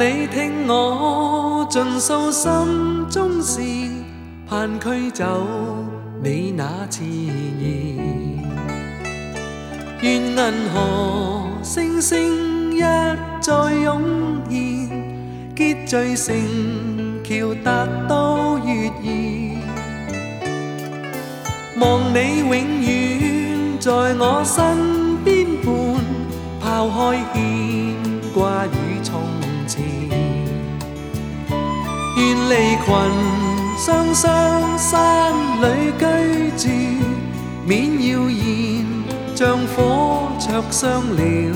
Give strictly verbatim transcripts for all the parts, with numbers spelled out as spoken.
你聽我盡訴心中事，盼驅走你那熾意。願銀河星星一再湧現，結聚成橋達到月兒。望你永遠在我身邊伴，拋開牽掛與從前。願離群雙雙山裏居住，免謠言像火灼傷了。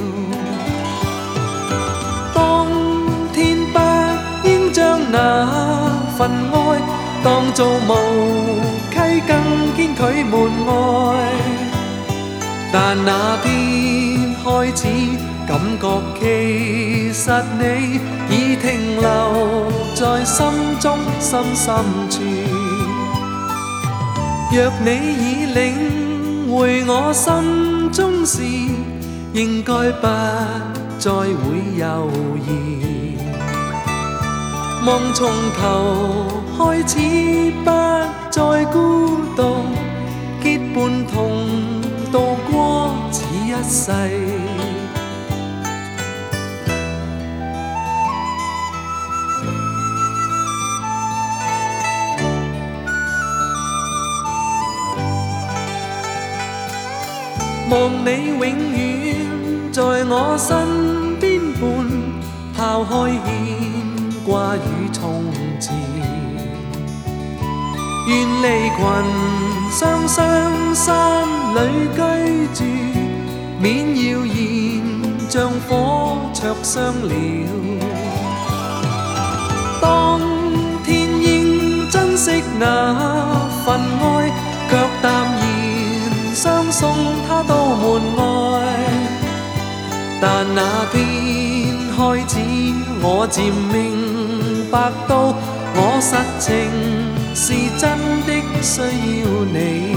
當天不應將那份愛當做無稽，更堅拒門外。但那天開始感覺其實你已停留在心中深深處。若你已領會我心中事，應該不再會猶豫。望從頭開始不再孤獨，結伴同渡過此一世。望你永遠在我身邊伴，拋開牽掛與從前。願離群雙雙山裏居住，免謠言像火灼傷了。當天應珍惜那份愛，卻淡然相送他到門外。但那天開始我漸明白到，我實情是真的需要你。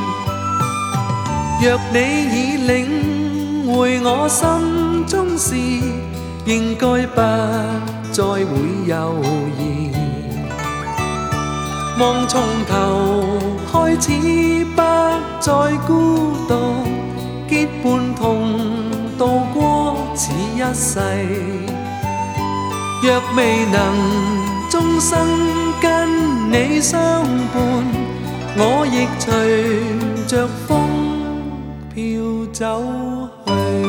若你已領會我心中事，應該不再會猶豫。望從頭開始不再孤獨，結伴同渡過此一世。若未能終生跟你相伴，我亦隨着風飄走去。